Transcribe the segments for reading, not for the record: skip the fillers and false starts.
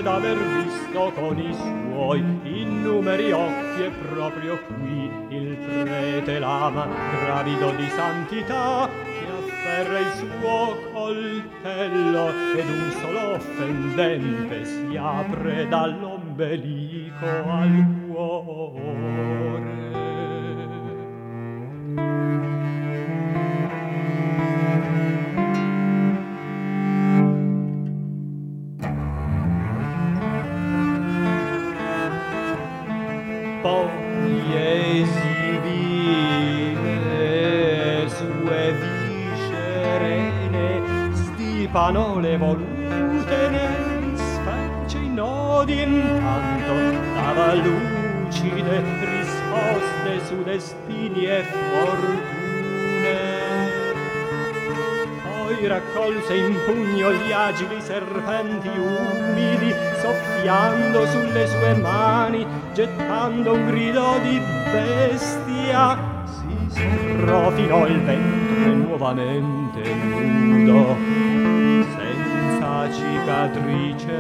d'aver visto con i suoi innumeri occhi e proprio qui il prete l'ama gravido di santità che afferra il suo coltello ed un solo offendente si apre dall'ombelico al cuore. Poi esibire sue viscere stipano le volute ne sfece i nodi intanto dava lucide risposte su destini e fortune. Poi raccolse in pugno gli agili serpenti umidi, soffiando sulle sue mani, gettando un grido di bestia. Si strofinò il ventre nuovamente nudo, senza cicatrice,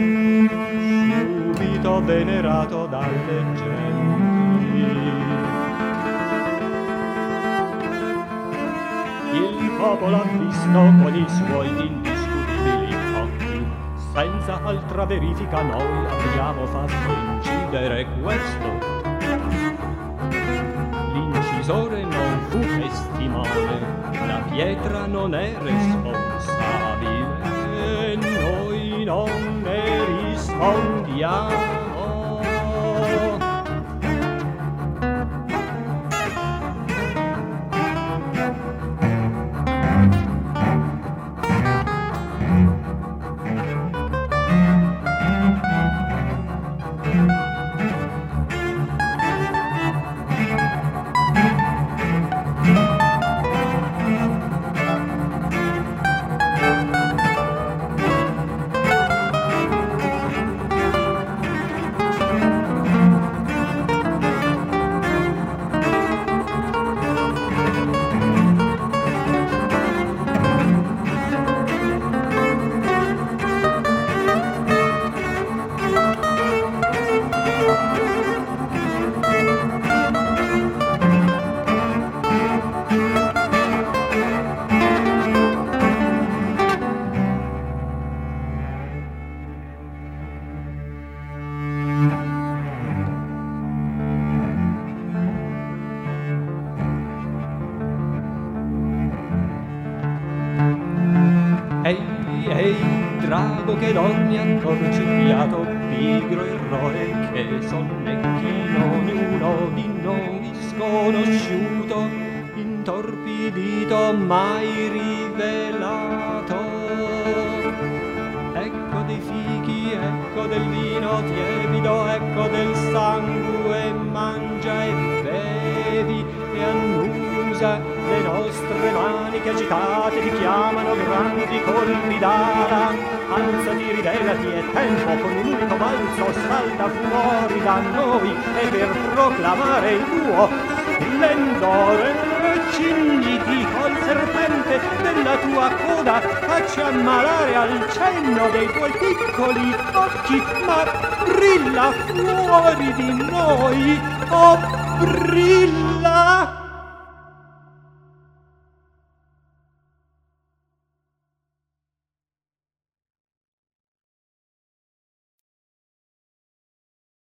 subito venerato dalle genti. Il popolo ha visto con i suoi indiscutibili occhi, senza altra verifica noi abbiamo fatto incidere questo. L'incisore non fu testimone, la pietra non è responsabile, noi non ne rispondiamo. Ehi, drago che dormi accorcigliato, pigro eroe che sonnecchino ognuno di noi sconosciuto, intorpidito mai rivelato. Ecco dei fichi, ecco del vino tiepido, ecco del sangue, mangia e bevi e annusa le nostre maniche agitate ti chiamano grandi colpi d'ala. Alzati, rivelati, è tempo, con un unico balzo salta fuori da noi e per proclamare il tuo splendore cigniti col serpente della tua coda, facci ammalare al cenno dei tuoi piccoli occhi, ma brilla fuori di noi, oh brilla!